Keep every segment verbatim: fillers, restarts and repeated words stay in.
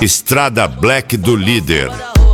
Estrada Black do Líder.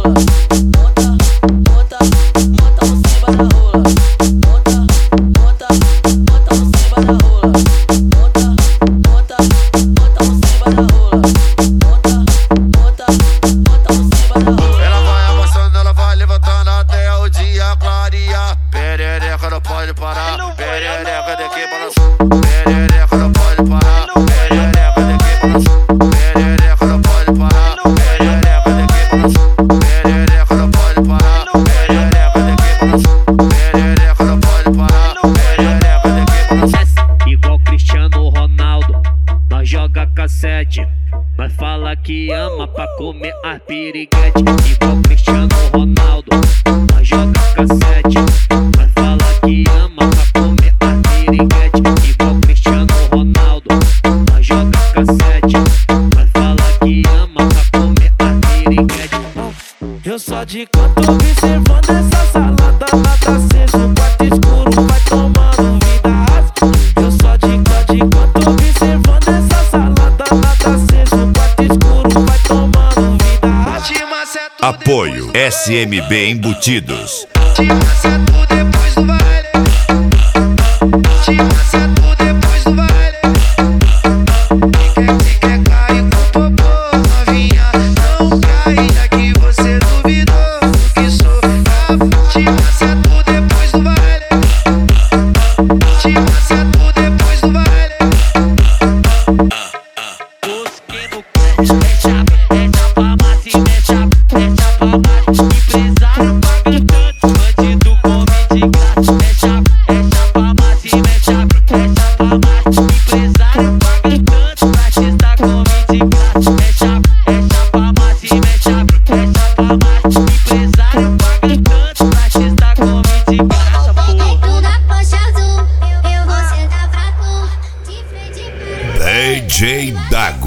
Pode parar, perereca de que balançou. Perereca não pode parar, perereca de que balançou. Perereca não pode parar, perereca de que balançou. Perereca não pode parar, perereca de que balançou. Perereca não pode parar, perereca de que balançou. Igual Cristiano Ronaldo, nós joga cassete. Nós fala que ama pra comer as piriguete. Igual Cristiano Ronaldo, nós joga cassete. Nós fala que ama pra comer as piriguete. Igual Cristiano Ronaldo, nós joga cassete. Nós fala que ama pra comer as piriguete. Eu só de canto observando essa salada, nada aceso, um quarto escuro, vai tomando vida rasa. Eu só de canto, de canto observando essa salada, nada aceso, um quarto escuro, vai tomando vida rasa. Apoio S M B Embutidos. Te acerto depois do baile. Te acerto depois do baile. Quem quer, quem quer cair com popô, novinha, não cai, já que você duvidou que sou bravo. Te acerto depois do baile. Te acerto depois do baile. Os que no clube mexe a mexe pra massa e mexe a mexe pra baixo. Empresário paga tanto, bandido come de graça. Mexe a mexe pra massa e mexe a mexe pra baixo. Empresário paga tanto, artista come de graça. Mexe a mexe pra massa e mexe a mexe pra baixo. Empresário paga tanto, artista come de graça, porra. Tu na Porsche azul, eu vou sentar pra tu de frente pra D J Dago.